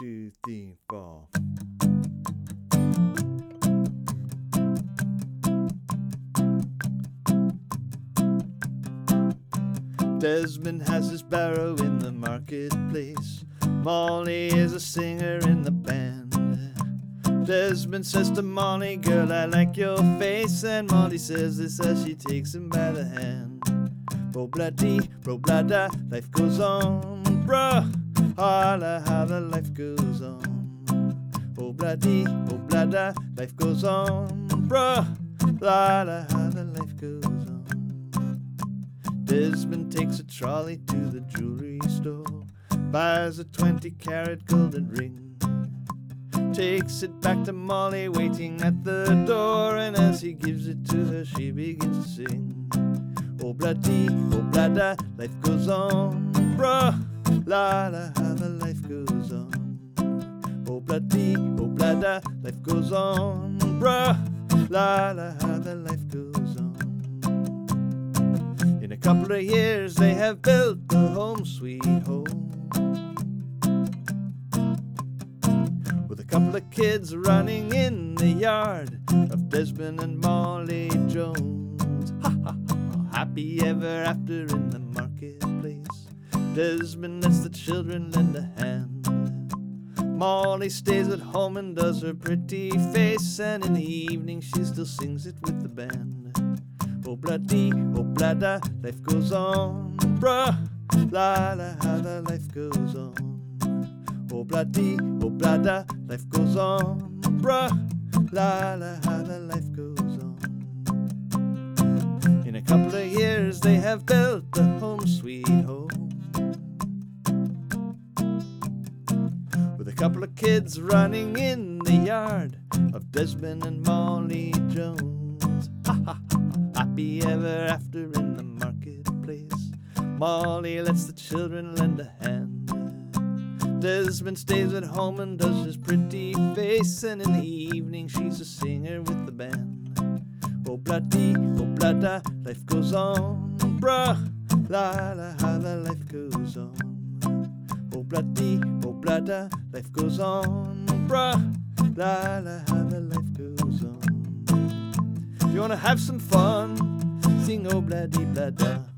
2, 3, 4. Desmond has his barrow in the marketplace. Molly is a singer in the band. Desmond says to Molly, girl, I like your face. And Molly says this as she takes him by the hand. Bro-blah-dee, bro-blah-da, life goes on, bruh. Holla how the life goes on. Oh-blah-dee, oh-blah-da, life goes on, bruh. La-la how the life goes on. Desmond takes a trolley to the jewelry store, buys a 20-carat golden ring, takes it back to Molly waiting at the door, and as he gives it to her she begins to sing. Oh-blah-dee, oh-blah-da, life goes on, bruh. La-la how the life goes on. Oh-blah-dee, oh-blah-da, life goes on, bruh. La-la how the life goes on. In a couple of years they have built a home sweet home, with a couple of kids running in the yard of Desmond and Molly Jones. Ha ha ha, happy ever after in the marketplace. Desmond lets the children lend a hand. Molly stays at home and does her pretty face, and in the evening she still sings it with the band. Oh-blah-dee, oh-blah-da, life goes on, bruh. La-la how the life goes on. Oh-blah-dee, oh-blah-da, life goes on, bruh. La-la how the life goes on. In a couple of years they have built a home sweet home, with a couple of kids running in the yard of Desmond and Molly Jones. Ha ha ha, happy ever after in the marketplace. Molly lets the children lend a hand. Desmond stays at home and does his pretty face, and in the evening she's a singer with the band. Oh-blah-dee, oh-blah-da, life goes on, bruh. La-la how the life goes on. Oh-blah-dee, oh-blah-da, life goes on, bruh. La-la how the life goes on. If you wanna have some fun, sing oh-blah-dee-blah-da.